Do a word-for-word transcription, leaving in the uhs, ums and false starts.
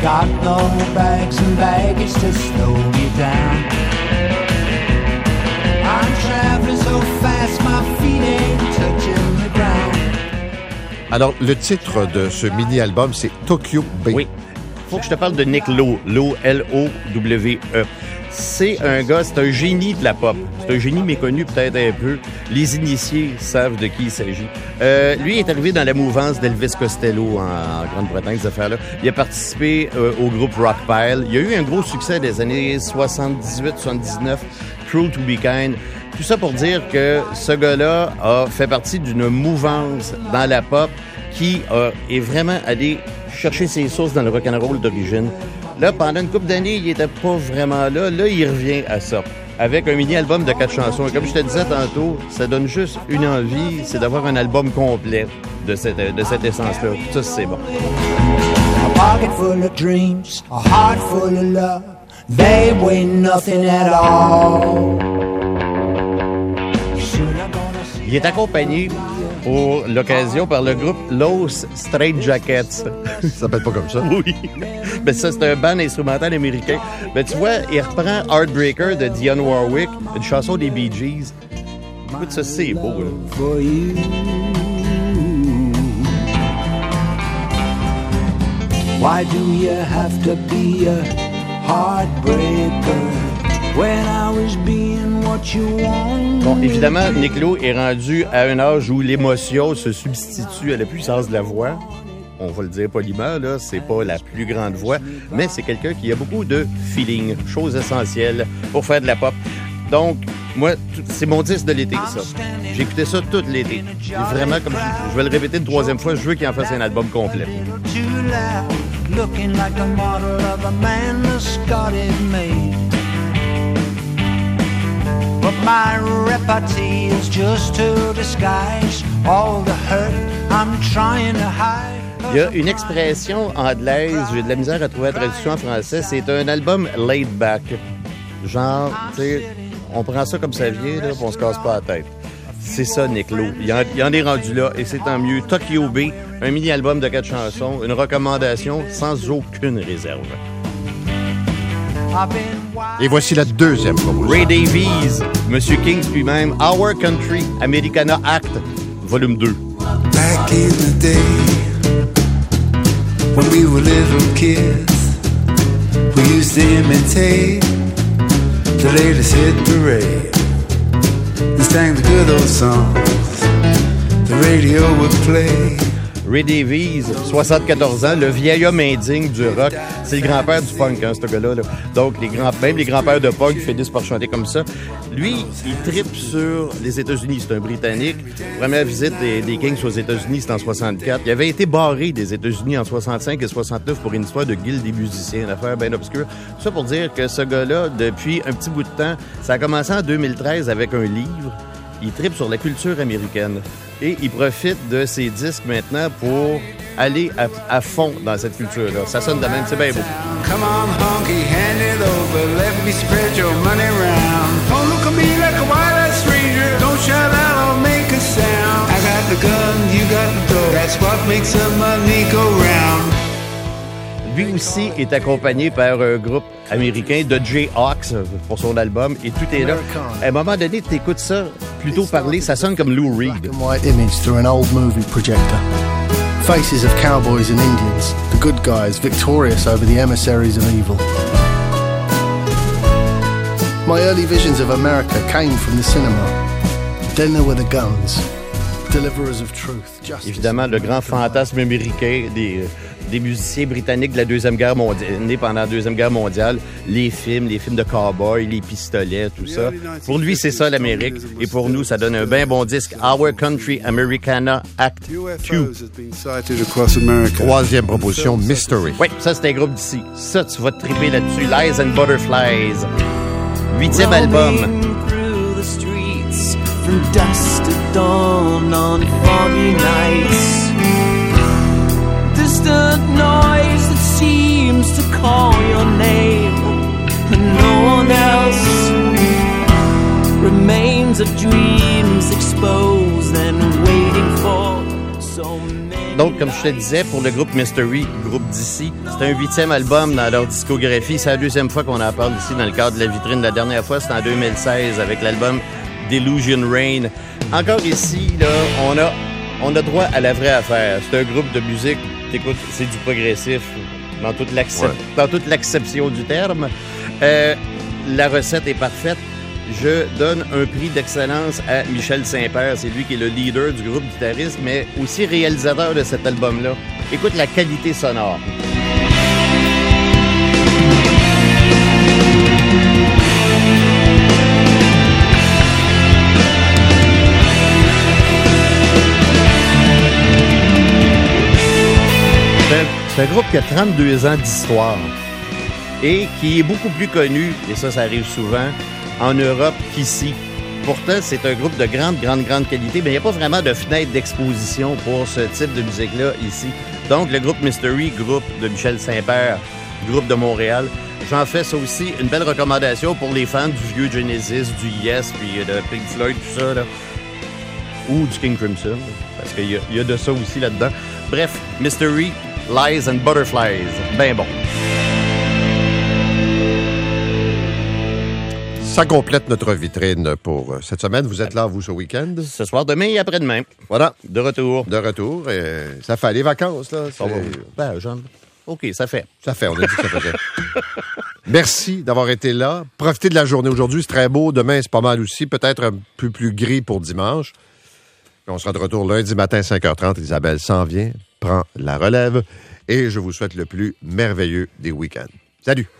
got no bags and baggage to slow me down. I'm traveling so fast, my feet ain't touching the ground. Alors, le titre de ce mini-album, c'est Tokyo Bay. Oui. Faut que je te parle de Nick Lowe. Lowe, L O W E. C'est un gars, c'est un génie de la pop. C'est un génie méconnu peut-être un peu. Les initiés savent de qui il s'agit. Euh, lui est arrivé dans la mouvance d'Elvis Costello en, en Grande-Bretagne, ces affaires-là. Il a participé euh, au groupe Rockpile. Il a eu un gros succès des années soixante-dix-huit soixante-dix-neuf, Cruel to Be Kind. Tout ça pour dire que ce gars-là a fait partie d'une mouvance dans la pop qui euh, est vraiment allé chercher ses sources dans le rock'n'roll d'origine. Là, pendant une couple d'années, il était pas vraiment là. Là, il revient à ça. Avec un mini-album de quatre chansons. Et comme je te disais tantôt, ça donne juste une envie, c'est d'avoir un album complet de cette, de cette essence-là. Ça, c'est bon. A pocket full of dreams, a heart full of love. They weigh nothing at all. Il est accompagné pour l'occasion par le groupe Los Straight Jackets. Ça s'appelle pas comme ça. Oui. Ben ça, c'est un band instrumental américain. Ben tu vois, il reprend Heartbreaker de Dionne Warwick, une chanson des Bee Gees. Écoute, ça, c'est beau, là. Why do you have to be a heartbreaker when I was being what you want? Bon, évidemment, Nick Lowe est rendu à un âge où l'émotion se substitue à la puissance de la voix. On va le dire poliment, là, c'est pas la plus grande voix, mais c'est quelqu'un qui a beaucoup de feeling, chose essentielle pour faire de la pop. Donc, moi, c'est mon disque de l'été, ça. J'ai écouté ça tout l'été. Et vraiment, comme je, je vais le répéter une troisième fois, je veux qu'il en fasse un album complet. Looking like a model of a man that's got it made. But my repartee is just to disguise all the hurt I'm trying to hide. Il y a une expression anglaise, j'ai de la misère à trouver la traduction en français, c'est un album laid back. Genre, tu sais, on prend ça comme ça vient, là, puis on se casse pas la tête. C'est ça, Nick Lowe. Il en, il en est rendu là, et c'est tant mieux. Tokyo Bay, un mini-album de quatre chansons, une recommandation sans aucune réserve. Et voici la deuxième proposition. Ray Davies, Monsieur King lui-même, Our Country, Americana Act, volume deux. Back in the day, when we were little kids, we used to imitate the latest hit parade and sang the good old songs the radio would play. Ray Davies, soixante-quatorze ans, le vieil homme indigne du rock. C'est le grand-père du punk, hein, ce gars-là. Là. Donc, les grands, même les grands-pères de punk finissent par chanter comme ça. Lui, il trippe sur les États-Unis. C'est un Britannique. Première visite des, des Kings aux États-Unis, c'était en soixante-quatre. Il avait été barré des États-Unis en soixante-cinq et soixante-neuf pour une histoire de guilde des musiciens, une affaire bien obscure. Tout ça pour dire que ce gars-là, depuis un petit bout de temps, ça a commencé en deux mille treize avec un livre. Il trippe sur la culture américaine. Et il profite de ses disques maintenant pour aller à, à fond dans cette culture-là. Ça sonne de même, c'est bien beau. Come on, honky, hand it over. Let me spread your money round. Don't look at me like a wild-eyed stranger. Don't shout out or make a sound. I got the gun, you got the dough. That's what makes the money go round. Lui aussi est accompagné par un groupe américain de Jayhawks pour son album et tout est là. À un moment donné, tu écoutes ça plutôt parler, ça sonne comme Lou Reed. Black and white image through an old movie projector. Faces of cowboys and Indians, the good guys victorious over the emissaries of evil. My early visions of America came from the cinema. Then there were the guns, deliverers of truth, justice. Évidemment, le grand fantasme américain des, des musiciens britanniques de la Deuxième Guerre mondiale, nés pendant la Deuxième Guerre mondiale, les films, les films de cow-boys, les pistolets, tout ça. Pour lui, c'est ça l'Amérique. Et pour nous, ça donne un bien bon disque. Our Country, Americana, Act deux. Troisième proposition, Mystery. Oui, ça, c'est un groupe d'ici. Ça, tu vas te triper là-dessus. Lies and Butterflies. Huitième album. From dusk to dawn on foggy nights, distant noise that seems to call your name, and no one else remains of dreams exposed and waiting for so many. donc, comme je te disais, pour le groupe Mystery, groupe d'ici, c'est un huitième album dans leur discographie. C'est la deuxième fois qu'on en parle ici dans le cadre de la vitrine. La dernière fois, c'était en deux mille seize avec l'album Delusion Rain. Encore ici, là, on a, on a droit à la vraie affaire. C'est un groupe de musique, t'écoutes, c'est du progressif dans toute, l'accep- ouais. dans toute l'acception du terme. Euh, la recette est parfaite. Je donne un prix d'excellence à Michel Saint-Père. C'est lui qui est le leader du groupe guitariste, mais aussi réalisateur de cet album-là. Écoute la qualité sonore. C'est un, c'est un groupe qui a trente-deux ans d'histoire et qui est beaucoup plus connu, et ça, ça arrive souvent, en Europe qu'ici. Pourtant, c'est un groupe de grande, grande, grande qualité, mais il n'y a pas vraiment de fenêtre d'exposition pour ce type de musique-là ici. Donc, le groupe Mystery, groupe de Michel Saint-Père, groupe de Montréal, j'en fais ça aussi une belle recommandation pour les fans du vieux Genesis, du Yes, puis de Pink Floyd, tout ça, là. Ou du King Crimson, parce qu'il y a, il y a de ça aussi là-dedans. Bref, Mystery, Lies and Butterflies, ben bon. Ça complète notre vitrine pour cette semaine. Vous êtes là, vous, ce week-end? Ce soir, demain et après-demain. Voilà, de retour. De retour. Et ça fait les vacances, là. Oh, ben, Jean... OK, ça fait. Ça fait, on a dit que ça faisait. Merci d'avoir été là. Profitez de la journée aujourd'hui. C'est très beau. Demain, c'est pas mal aussi. Peut-être un peu plus gris pour dimanche. Puis on sera de retour lundi matin, cinq heures trente. Isabelle s'en vient, prend la relève. Et je vous souhaite le plus merveilleux des week-ends. Salut!